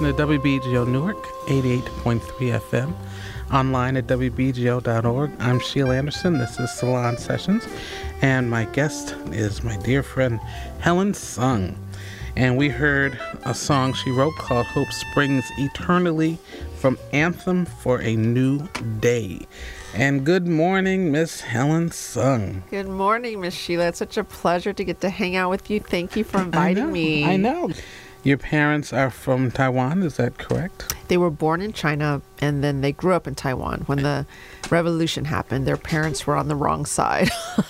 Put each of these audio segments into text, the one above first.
listening to WBGO Newark, 88.3 FM, online at WBGO.org. I'm Sheila Anderson. This is Salon Sessions, and my guest is my dear friend Helen Sung. And we heard a song she wrote called Hope Springs Eternally from Anthem for a New Day. And good morning, Miss Helen Sung. Good morning, Miss Sheila. It's such a pleasure to get to hang out with you. Thank you for inviting me. I know. Your parents are from Taiwan, is that correct? They were born in China, and then they grew up in Taiwan. When the revolution happened, their parents were on the wrong side.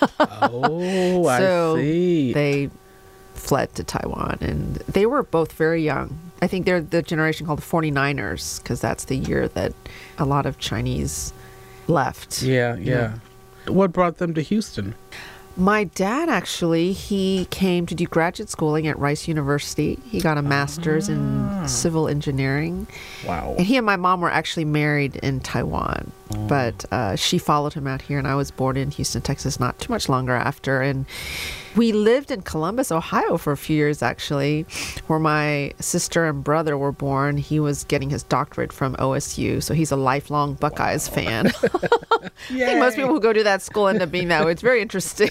Oh, So I see. they fled to Taiwan, and they were both very young. I think they're the generation called the 49ers, because that's the year that a lot of Chinese left. Yeah. What brought them to Houston? My dad, actually, he came to do graduate schooling at Rice University. He got a master's in civil engineering. Wow. And he and my mom were actually married in Taiwan. But she followed him out here, and I was born in Houston, Texas, not too much longer after. And we lived in Columbus, Ohio for a few years, actually, where my sister and brother were born. He was getting his doctorate from OSU, so he's a lifelong Buckeyes fan. I think most people who go to that school end up being that way. It's very interesting.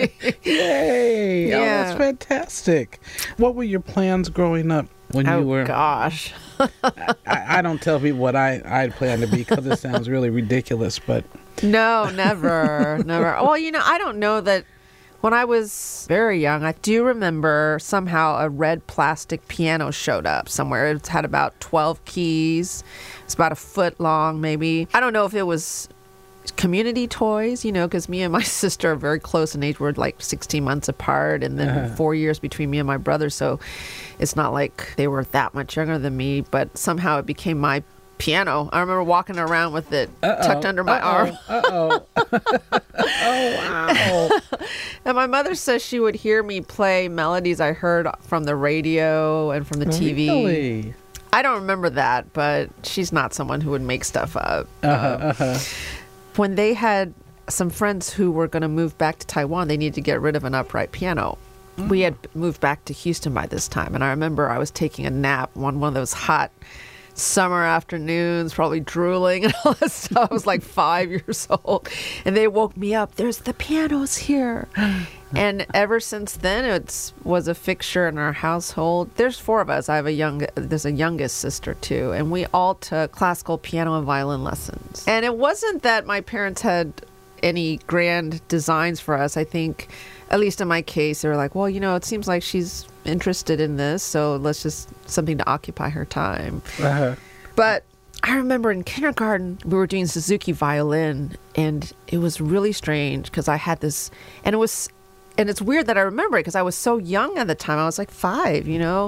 Yay! Yeah. Oh, that's fantastic. What were your plans growing up when you were... Oh, gosh. I don't tell people what I plan to be because it sounds really ridiculous, but... No, never. Well, I don't know that when I was very young, I do remember somehow a red plastic piano showed up somewhere. It had about 12 keys. It's about a foot long, maybe. I don't know if it was community toys, because me and my sister are very close in age. We're like 16 months apart, and then 4 years between me and my brother. So it's not like they were that much younger than me, but somehow it became my piano. I remember walking around with it tucked under my arm. Oh, wow. And my mother says she would hear me play melodies I heard from the radio and from the TV. Really? I don't remember that, but she's not someone who would make stuff up. When they had some friends who were going to move back to Taiwan, they needed to get rid of an upright piano. We had moved back to Houston by this time, and I remember I was taking a nap on one of those hot summer afternoons, probably drooling and all that stuff. I was like 5 years old, and they woke me up. There's the pianos here. And ever since then, it was a fixture in our household. There's four of us. There's a youngest sister too, and we all took classical piano and violin lessons. And it wasn't that my parents had any grand designs for us. I think, at least in my case, they were like, well, it seems like she's interested in this, so let's just something to occupy her time. But I remember in kindergarten, we were doing Suzuki violin, and it was really strange because I had this, and it's weird that I remember it because I was so young at the time. I was like 5,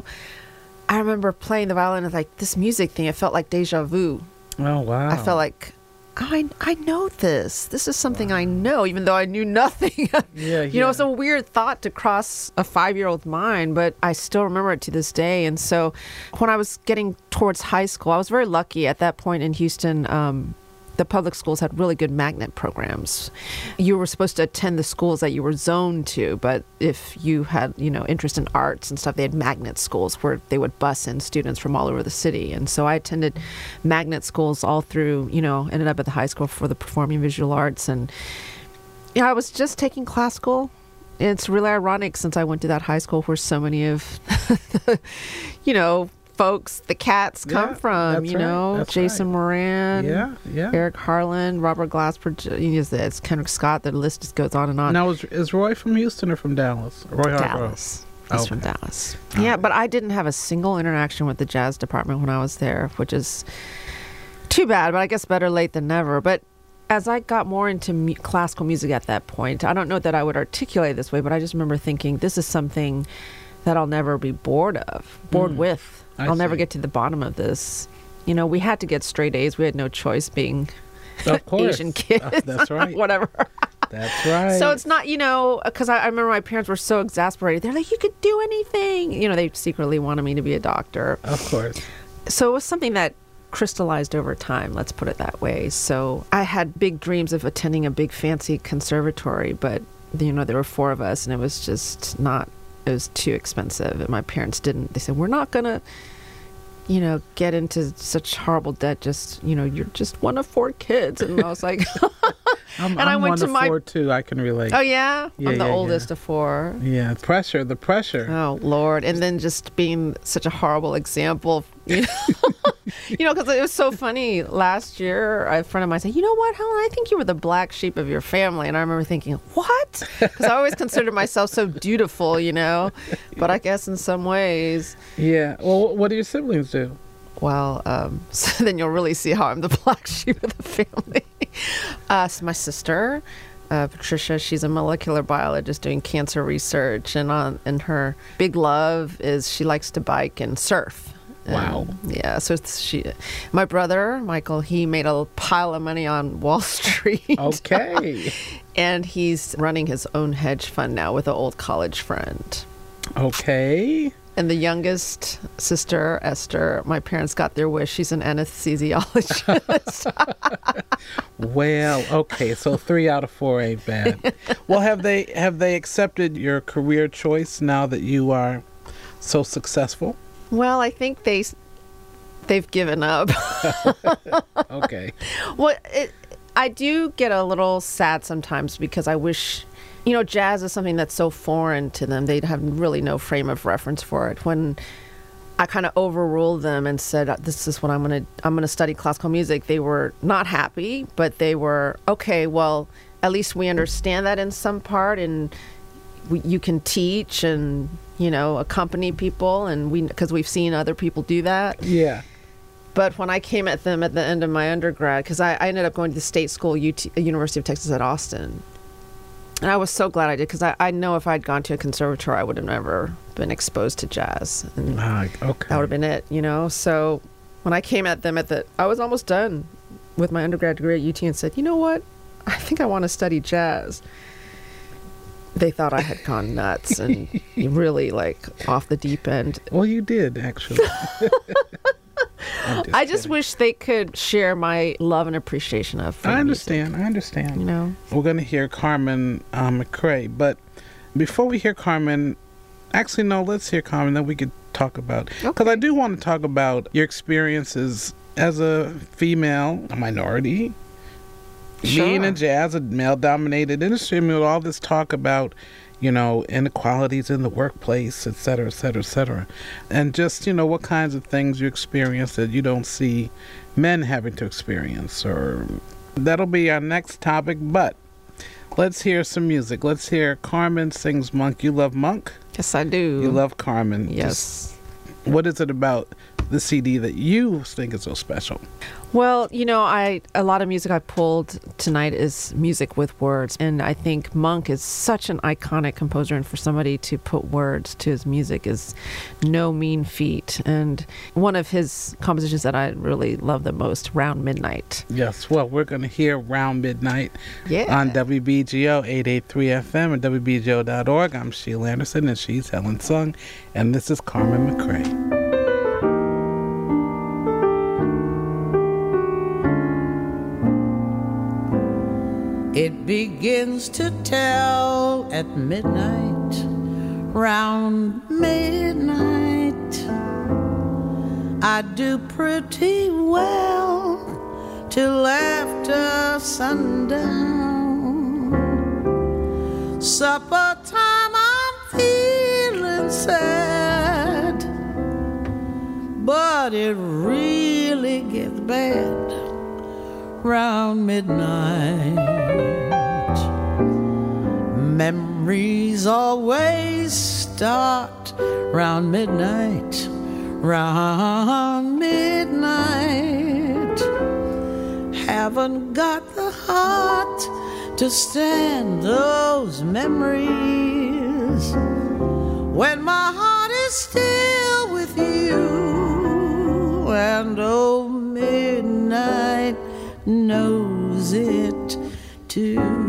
I remember playing the violin and like this music thing. It felt like deja vu. Oh, wow. I felt like, I know this. This is something I know, even though I knew nothing. It's a weird thought to cross a 5-year-old mind, but I still remember it to this day. And so when I was getting towards high school, I was very lucky at that point in Houston. The public schools had really good magnet programs. You were supposed to attend the schools that you were zoned to, but if you had, interest in arts and stuff, they had magnet schools where they would bus in students from all over the city. And so I attended magnet schools all through, ended up at the high school for the performing visual arts. And I was just taking classical. It's really ironic since I went to that high school where so many of the, folks, the cats come from, Jason Moran, Eric Harlan, Robert Glasper, it's Kendrick Scott. The list just goes on and on. Now, is Roy from Houston or from Dallas? Dallas. He's from Dallas. Yeah, but I didn't have a single interaction with the jazz department when I was there, which is too bad, but I guess better late than never. But as I got more into classical music at that point, I don't know that I would articulate it this way, but I just remember thinking, this is something that I'll never be bored with. I'll never get to the bottom of this. We had to get straight A's. We had no choice being Asian kids. That's right. Whatever. That's right. So it's not, because I remember my parents were so exasperated. They're like, you could do anything. They secretly wanted me to be a doctor. Of course. So it was something that crystallized over time, let's put it that way. So I had big dreams of attending a big fancy conservatory, but, there were 4 of us, and it was just not... It was too expensive, and my parents didn't. They said, we're not going to get into such horrible debt. Just, you're just one of 4 kids. And I was like, I'm I went one to of my 4 too. I can relate. Oh yeah, Yeah, I'm the yeah, oldest of 4. Yeah, the pressure. Oh Lord, and then just being such a horrible example, because it was so funny. Last year, a friend of mine said, "You know what, Helen? I think you were the black sheep of your family." And I remember thinking, "What?" Because I always considered myself so dutiful, but I guess in some ways. Yeah. Well, what do your siblings do? Well, so then you'll really see how I'm the black sheep of the family. So my sister, Patricia, she's a molecular biologist doing cancer research, and her big love is she likes to bike and surf. Wow. Yeah. So my brother, Michael, he made a pile of money on Wall Street. Okay. And he's running his own hedge fund now with an old college friend. Okay. And the youngest sister, Esther, my parents got their wish. She's an anesthesiologist. Well, okay, so 3 out of 4 ain't bad. Well, have they accepted your career choice now that you are so successful? Well, I think they've given up. Okay. Well, I do get a little sad sometimes because I wish. Jazz is something that's so foreign to them. They have really no frame of reference for it. When I kind of overruled them and said, "This is what I'm gonna study classical music," they were not happy, but they were okay. Well, at least we understand that in some part, and you can teach and accompany people, and because we've seen other people do that. Yeah. But when I came at them at the end of my undergrad, because I ended up going to the state school, University of Texas at Austin. And I was so glad I did, because I know if I'd gone to a conservatory, I would have never been exposed to jazz. And okay. That would have been it, So when I came at them I was almost done with my undergrad degree at UT and said, "You know what? I think I want to study jazz." They thought I had gone nuts and really off the deep end. Well, you did, actually. I just wish they could share my love and appreciation of I music. understand. We're going to hear Carmen McRae, but before we hear Carmen, actually, no, let's hear Carmen, then we could talk about, because I do want to talk about your experiences as a female, a minority, being in jazz, a male-dominated industry. I mean, with all this talk about inequalities in the workplace, et cetera, et cetera, et cetera. And just, what kinds of things you experience that you don't see men having to experience. Or that'll be our next topic, but let's hear some music. Let's hear Carmen sings Monk. You love Monk? Yes, I do. You love Carmen. Yes. What is it about the CD that you think is so special? Well, a lot of music I pulled tonight is music with words. And I think Monk is such an iconic composer. And for somebody to put words to his music is no mean feat. And one of his compositions that I really love the most, Round Midnight. Yes, well, we're going to hear Round Midnight on WBGO 883 FM and WBGO.org. I'm Sheila Anderson, and she's Helen Sung. And this is Carmen McRae. It begins to tell at midnight, round midnight. I do pretty well till after sundown. Supper time, I'm feeling sad, but it really gets bad round midnight. Memories always start round midnight, round midnight. Haven't got the heart to stand those memories when my heart is still with you, and oh, midnight knows it too.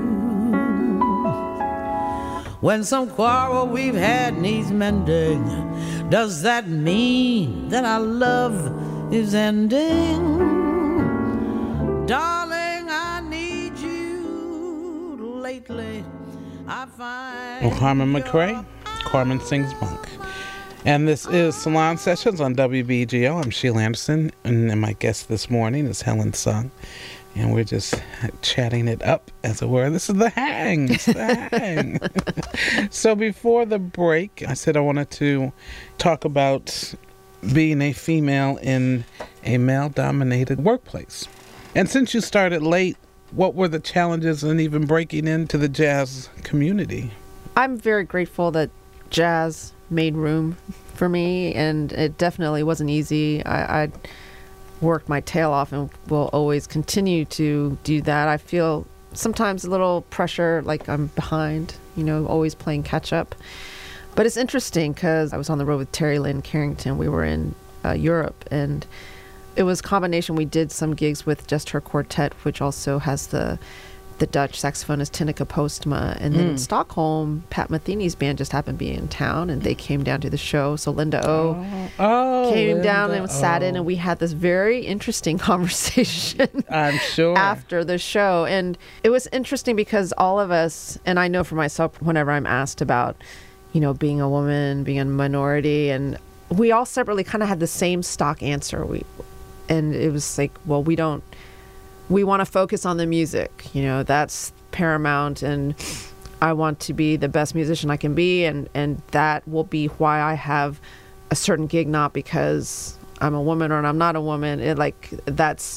When some quarrel we've had needs mending, does that mean that our love is ending? Darling, I need you lately. I find Carmen McRae, Carmen sings Monk. And this is Salon Sessions on WBGO. I'm Sheila Anderson, and my guest this morning is Helen Sung. And we're just chatting it up, as it were. This is the hang. It's the hang. So before the break, I said I wanted to talk about being a female in a male-dominated workplace. And since you started late, what were the challenges in even breaking into the jazz community? I'm very grateful that jazz made room for me, and it definitely wasn't easy. I worked my tail off and will always continue to do that. I feel sometimes a little pressure, like I'm behind, always playing catch up. But it's interesting because I was on the road with Terry Lynn Carrington. We were in Europe, and it was a combination. We did some gigs with just her quartet, which also has the Dutch saxophonist Tineke Postma. And then in Stockholm, Pat Metheny's band just happened to be in town, and they came down to the show. So Linda O came down and sat in, and we had this very interesting conversation. I'm sure. After the show. And it was interesting because all of us, and I know for myself, whenever I'm asked about, being a woman, being a minority, and we all separately kind of had the same stock answer. And it was like, well, we want to focus on the music, that's paramount, and I want to be the best musician I can be, and that will be why I have a certain gig, not because I'm a woman or I'm not a woman. It's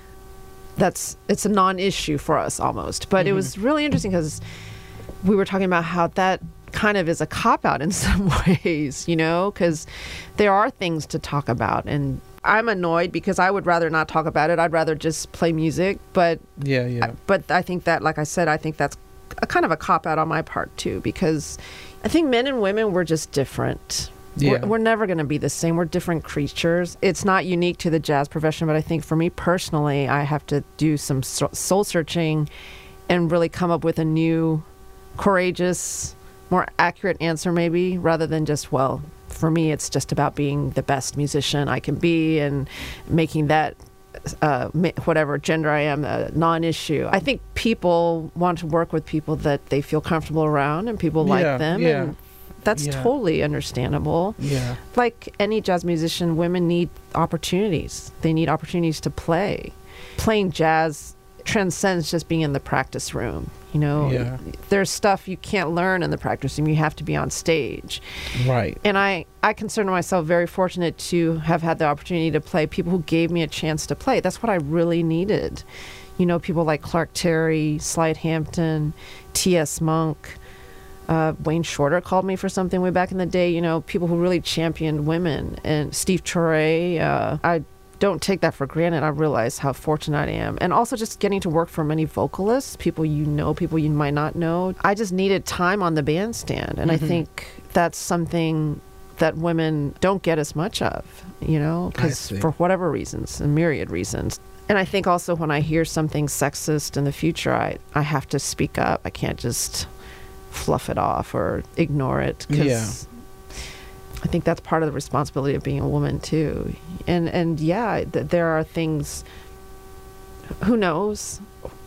a non-issue for us almost. But it was really interesting because we were talking about how that kind of is a cop-out in some ways, because there are things to talk about, and I'm annoyed because I would rather not talk about it. I'd rather just play music. But But I think that, like I said, I think that's a kind of a cop-out on my part too, because I think men and women, we're just different. Yeah. We're never going to be the same. We're different creatures. It's not unique to the jazz profession, but I think for me personally, I have to do some soul searching and really come up with a new, courageous, more accurate answer maybe, rather than just, well, for me, it's just about being the best musician I can be and making that, whatever gender I am, a non-issue. I think people want to work with people that they feel comfortable around and people like them. Yeah. And that's totally understandable. Yeah. Like any jazz musician, women need opportunities. They need opportunities to play. Playing jazz transcends just being in the practice room. There's stuff you can't learn in the practice room. You have to be on stage. Right. And I consider myself very fortunate to have had the opportunity to play people who gave me a chance to play. That's what I really needed. People like Clark Terry, Slide Hampton, T.S. Monk, Wayne Shorter called me for something way back in the day. People who really championed women. And Steve Torre, I don't take that for granted. I realize how fortunate I am. And also just getting to work for many vocalists, people people you might not know. I just needed time on the bandstand. And I think that's something that women don't get as much of, because for whatever reasons, a myriad reasons. And I think also when I hear something sexist in the future, I have to speak up. I can't just fluff it off or ignore it. Because I think that's part of the responsibility of being a woman too. And there are things, who knows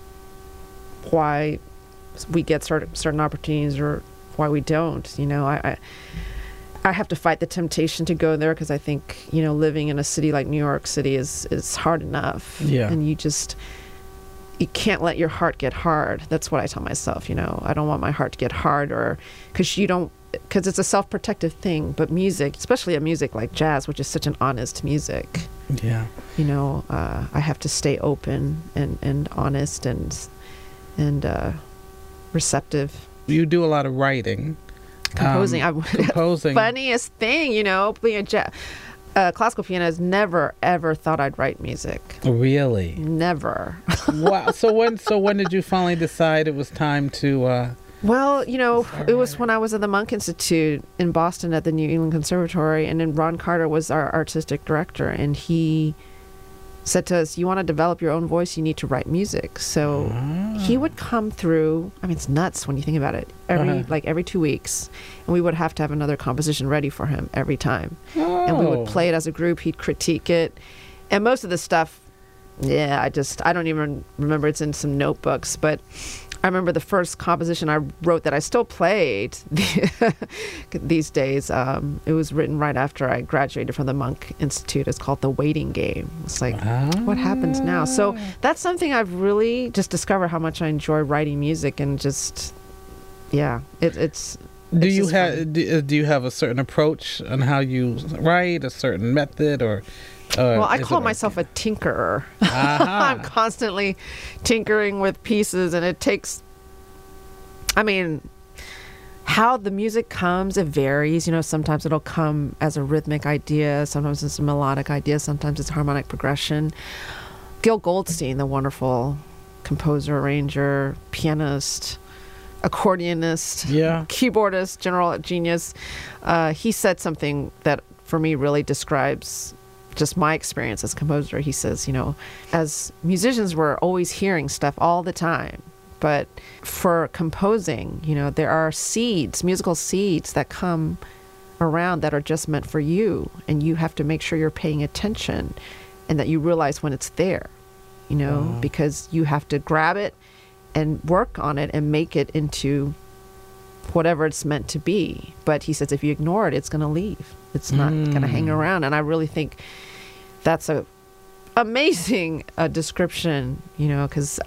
why we get certain opportunities or why we don't. I have to fight the temptation to go there because I think, living in a city like New York City is hard enough. Yeah. And you can't let your heart get hard. That's what I tell myself, I don't want my heart to get hard, or because it's a self-protective thing. But music, especially a music like jazz, which is such an honest music, I have to stay open and honest and receptive. You do a lot of writing. Composing. Funniest thing, playing classical pianist, never ever thought I'd write music. Really? Never. Wow. So when did you finally decide it was time to Well, it was when I was at the Monk Institute in Boston at the New England Conservatory, and then Ron Carter was our artistic director, and he said to us, you want to develop your own voice, you need to write music. So he would come through. I mean, it's nuts when you think about it. Every 2 weeks, and we would have to have another composition ready for him every time. And we would play it as a group. He'd critique it. And most of the stuff, I don't even remember. It's in some notebooks. But I remember the first composition I wrote that I still played these days. It was written right after I graduated from the Monk Institute. It's called The Waiting Game. It's like, what happens now? So that's something I've really just discovered how much I enjoy writing music, and just, yeah, it's. Do you have a certain approach on how you write, a certain method, or? Well, I call myself a tinkerer. I'm constantly tinkering with pieces, and it takes, I mean, how the music comes, it varies. You know, sometimes it'll come as a rhythmic idea, sometimes it's a melodic idea, sometimes it's harmonic progression. Gil Goldstein, the wonderful composer, arranger, pianist, accordionist, keyboardist, general genius, he said something that for me really describes just my experience as a composer. He says, you know, as musicians, we're always hearing stuff all the time. But for composing, you know, there are seeds, musical seeds that come around that are just meant for you. And you have to make sure you're paying attention and that you realize when it's there, you know, because you have to grab it and work on it and make it into whatever it's meant to be. But he says if you ignore it, it's going to leave. It's not going to hang around. And I really think that's a amazing description, you know, because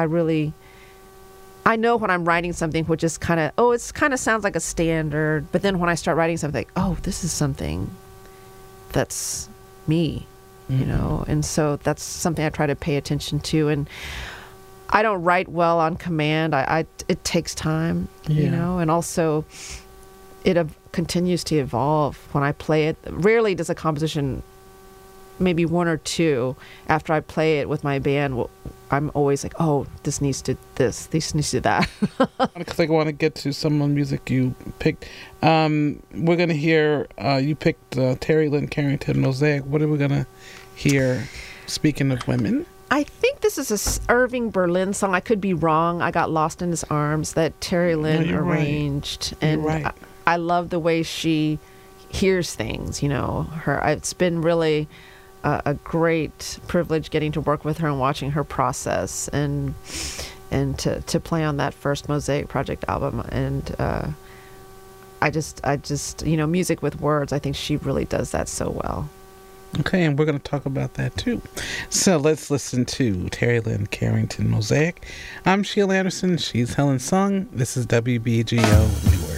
I know when I'm writing something which is kind of, it's kind of sounds like a standard. But then when I start writing something, this is something that's me, you know. And so that's something I try to pay attention to. And I don't write well on command. It takes time, you know, and also it continues to evolve when I play it. Rarely does a composition, maybe one or two, after I play it with my band, I'm always like, this needs to this needs to that. Because I want to get to some of the music you picked. We're going to hear, you picked Terry Lynn Carrington, Mosaic. What are we going to hear, speaking of women? I think this is a Irving Berlin song. I could be wrong. I Got Lost in His Arms that Terry Lynn arranged. Right. And right. I love the way she hears things, you know. It's been really a great privilege getting to work with her and watching her process and to play on that first Mosaic Project album. And I just, you know, music with words, I think she really does that so well. Okay, and we're going to talk about that too. So let's listen to Terry Lynn Carrington, Mosaic. I'm Sheila Anderson. She's Helen Sung. This is WBGO Newark.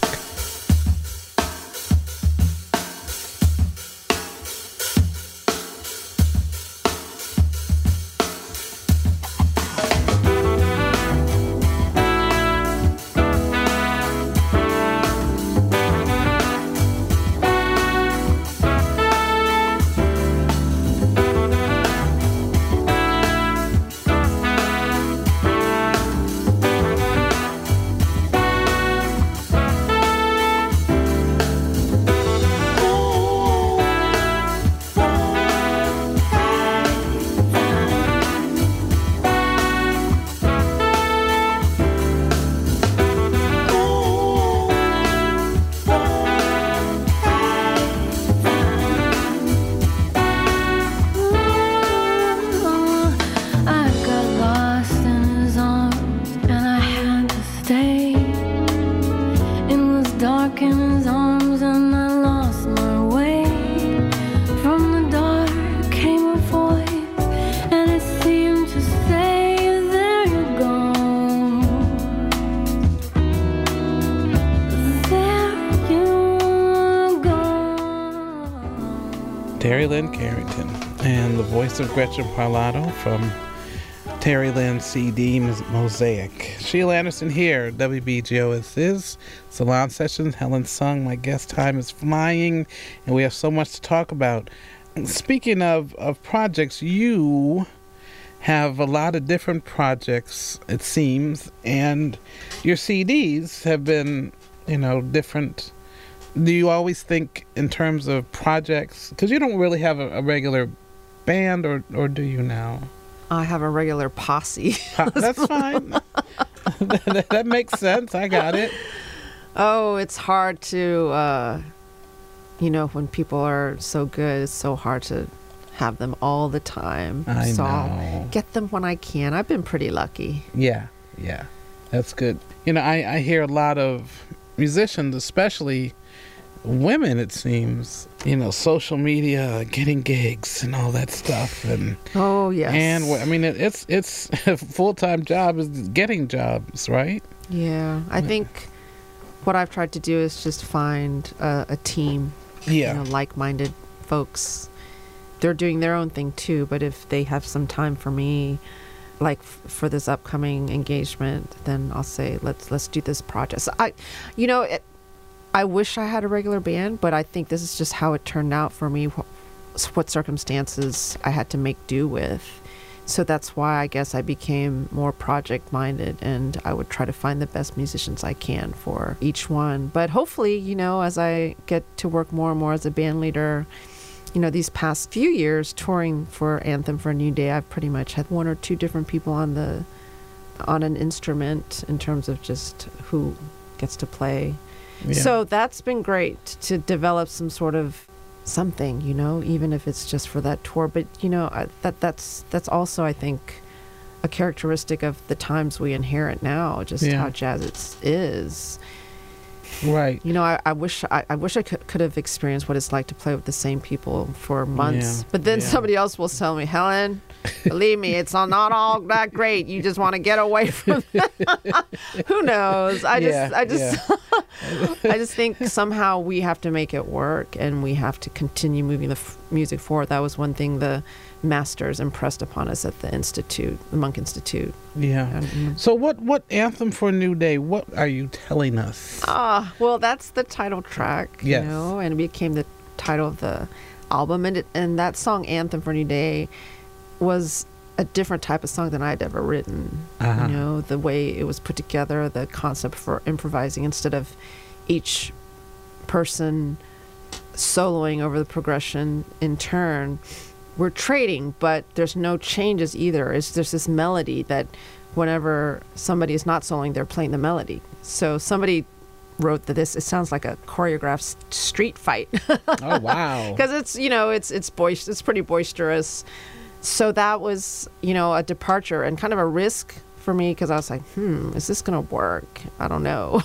Terry Lynn Carrington and the voice of Gretchen Parlato from Terry Lynn's CD Mosaic. Sheila Anderson here, WBGO. This is Salon Sessions. Helen Sung, my guest time is flying, and we have so much to talk about. Speaking of projects, you have a lot of different projects, it seems, and your CDs have been, you know, different. Do you always think in terms of projects? Because you don't really have a regular band, or do you now? I have a regular posse. That's fine. That makes sense. I got it. Oh, it's hard to, you know, when people are so good, it's so hard to have them all the time. I know. I'll get them when I can. I've been pretty lucky. Yeah. That's good. You know, I hear a lot of musicians, especially women, it seems, you know, social media, getting gigs and all that stuff. And Oh, yes. and I mean, it's a full-time job is getting jobs, right? Yeah. I think what I've tried to do is just find a team, Yeah. you know, like-minded folks. They're doing their own thing too, but if they have some time for me, like for this upcoming engagement, then I'll say let's do this project. So I wish I had a regular band, but I think this is just how it turned out for me. What circumstances I had to make do with. So that's why I guess I became more project minded, and I would try to find the best musicians I can for each one. But hopefully, you know, as I get to work more and more as a band leader, you know, these past few years touring for Anthem for a New Day, I've pretty much had one or two different people on an instrument in terms of just who gets to play. Yeah. So that's been great to develop some sort of something, you know, even if it's just for that tour. But, you know, that's also, I think, a characteristic of the times we inherit now, just how jazz is. Right. You know, I wish I could have experienced what it's like to play with the same people for months. Yeah. But then somebody else will tell me, Helen, believe me, it's not all that great. You just want to get away from that. Who knows? I just think somehow we have to make it work, and we have to continue moving the music forward. That was one thing the masters impressed upon us at the Institute, the Monk Institute. Yeah. So what Anthem for a New Day, what are you telling us? Well, that's the title track, Yes. you know, and it became the title of the album. And that song, Anthem for a New Day, was a different type of song than I'd ever written. You know, the way it was put together, the concept for improvising instead of each person soloing over the progression in turn. We're trading, but there's no changes either. There's this melody that whenever somebody is not soloing, they're playing the melody. So somebody wrote that it sounds like a choreographed street fight. Oh, wow. Because it's, you know, it's pretty boisterous. So that was, you know, a departure and kind of a risk for me, because I was like, is this going to work? I don't know.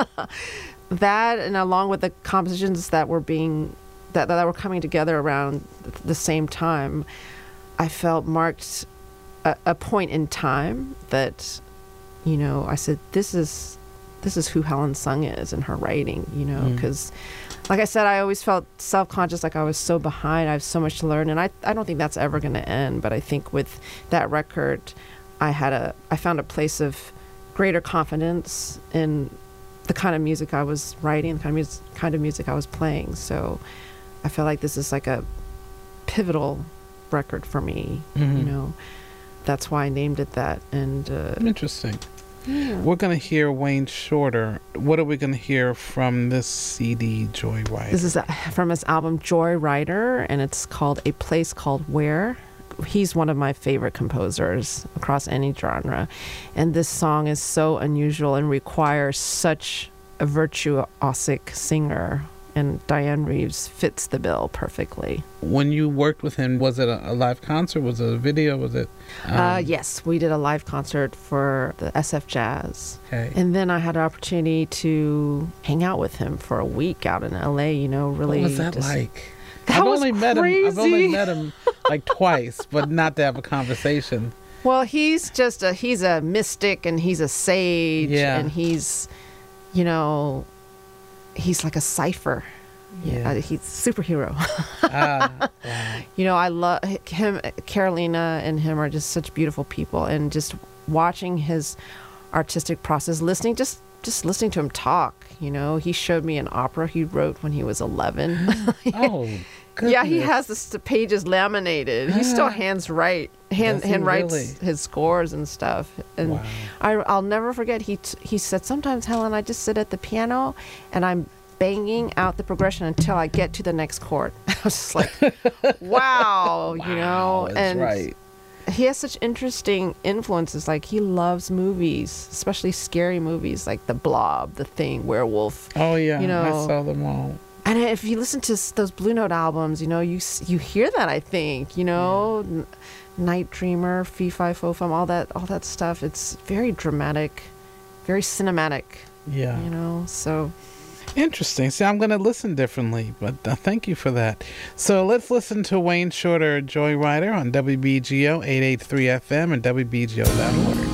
That, and along with the compositions that were that were coming together around the same time, I felt marked a point in time that, you know, I said, this is who Helen Sung is in her writing, you know, because like I said, I always felt self-conscious, like I was so behind. I have so much to learn, and I don't think that's ever going to end. But I think with that record, I found a place of greater confidence in the kind of music I was writing, the kind of music I was playing. So I feel like this is like a pivotal record for me. You know, that's why I named it that. And Interesting. Yeah. We're going to hear Wayne Shorter. What are we going to hear from this CD, Joyrider? This is from his album Joyrider, and it's called A Place Called Where. He's one of my favorite composers across any genre. And this song is so unusual and requires such a virtuosic singer. And Diane Reeves fits the bill perfectly. When you worked with him, was it a live concert? Was it a video? Was it? Yes, we did a live concert for the SF Jazz. Okay. And then I had an opportunity to hang out with him for a week out in LA, you know, really. What was that like? That was crazy. I've only met him like twice, but not to have a conversation. Well, he's a mystic, and he's a sage, and he's, you know, he's like a cipher. Yeah. He's a superhero. Wow. You know, I love him. Carolina and him are just such beautiful people, and just watching his artistic process, just listening to him talk. You know, he showed me an opera he wrote when he was 11. Oh, goodness. Yeah, he has the pages laminated. He still handwrites really? his scores and stuff. And Wow. I'll never forget. He said, sometimes, Helen, I just sit at the piano and I'm banging out the progression until I get to the next chord. I was just like, wow, you know. That's and right. he has such interesting influences. Like, he loves movies, especially scary movies like The Blob, The Thing, Werewolf. Oh yeah, you know, I saw them all. And if you listen to those Blue Note albums, you know, you hear that, I think, you know, Night Dreamer, Fee Fi Fo Fum, all that stuff. It's very dramatic very cinematic. Yeah. So. Interesting. See, I'm going to listen differently, but thank you for that. So let's listen to Wayne Shorter, Joyrider on WBGO 883 FM and WBGO.org.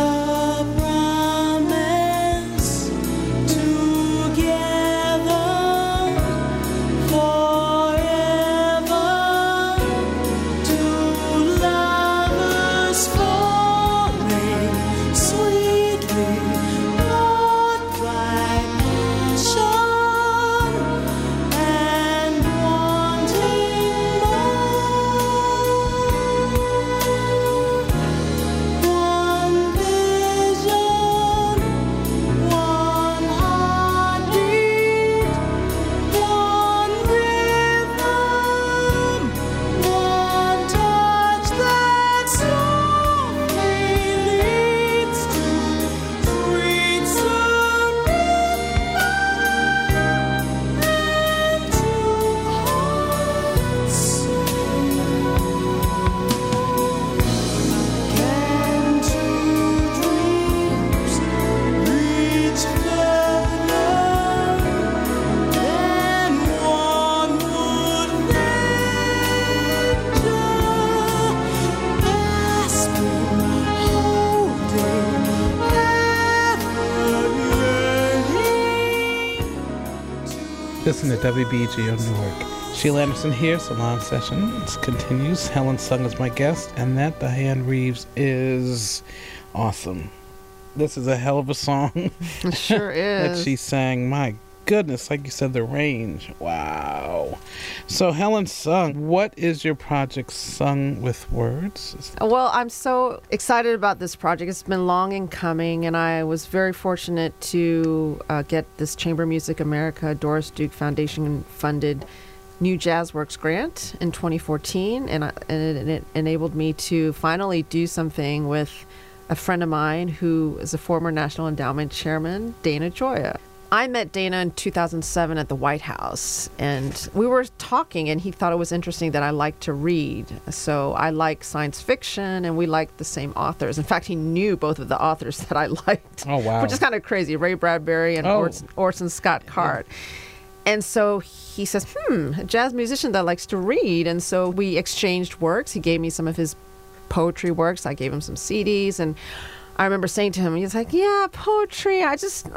Listen to WBGO Newark. Sheila Anderson here, Salon Sessions continues. Helen Sung is my guest, and that Diane Reeves is awesome. This is a hell of a song. It sure is. That she sang. My goodness, like you said, the range. Wow. So Helen Sung, what is your project, Sung with Words? Well, I'm so excited about this project. It's been long in coming, and I was very fortunate to get this Chamber Music America Doris Duke Foundation funded New Jazz Works grant in 2014, and it enabled me to finally do something with a friend of mine who is a former National Endowment Chairman, Dana Gioia. I met Dana in 2007 at the White House, and we were talking, and he thought it was interesting that I like to read. So I like science fiction, and we liked the same authors. In fact, he knew both of the authors that I liked. Oh, wow. Which is kind of crazy, Ray Bradbury and Orson Scott Card. Yeah. And so he says, a jazz musician that likes to read. And so we exchanged works. He gave me some of his poetry works. I gave him some CDs, and I remember saying to him, he's like, yeah, poetry,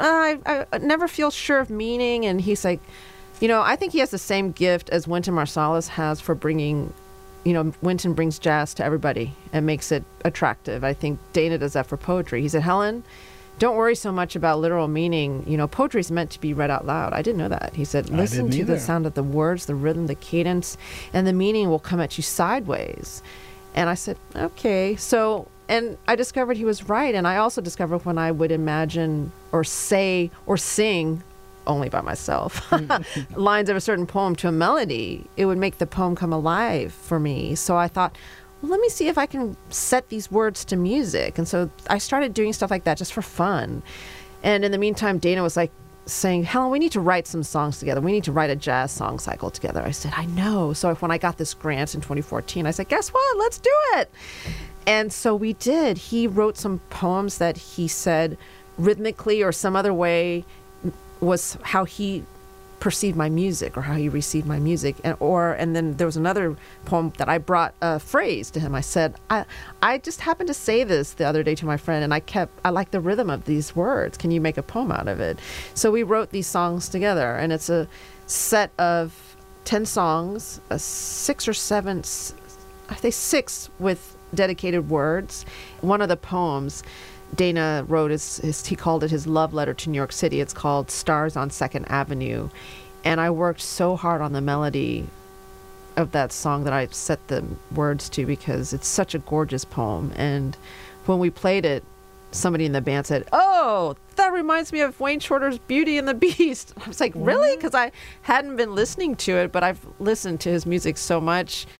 I never feel sure of meaning. And he's like, I think he has the same gift as Wynton Marsalis has for bringing, Wynton brings jazz to everybody and makes it attractive. I think Dana does that for poetry. He said, Helen, don't worry so much about literal meaning. Poetry is meant to be read out loud. I didn't know that. He said, listen to the sound of the words, the rhythm, the cadence, and the meaning will come at you sideways. And I said, okay. So, and I discovered he was right. And I also discovered when I would imagine or say or sing only by myself lines of a certain poem to a melody, it would make the poem come alive for me. So I thought, well, let me see if I can set these words to music. And so I started doing stuff like that just for fun. And in the meantime, Dana was like saying, Helen, we need to write some songs together. We need to write a jazz song cycle together. I said, I know. So when I got this grant in 2014, I said, guess what? Let's do it. And so we did. He wrote some poems that he said rhythmically or some other way was how he perceived my music or how he received my music. And then there was another poem that I brought a phrase to him. I said, I just happened to say this the other day to my friend, and I like the rhythm of these words. Can you make a poem out of it? So we wrote these songs together, and it's a set of 10 songs, 6 or 7, I think 6 with dedicated words. One of the poems Dana wrote he called it his love letter to New York City. It's called Stars on 2nd Avenue. And I worked so hard on the melody of that song that I set the words to because it's such a gorgeous poem. And when we played it, somebody in the band said, oh, that reminds me of Wayne Shorter's Beauty and the Beast. I was like, really? Because I hadn't been listening to it, but I've listened to his music so much.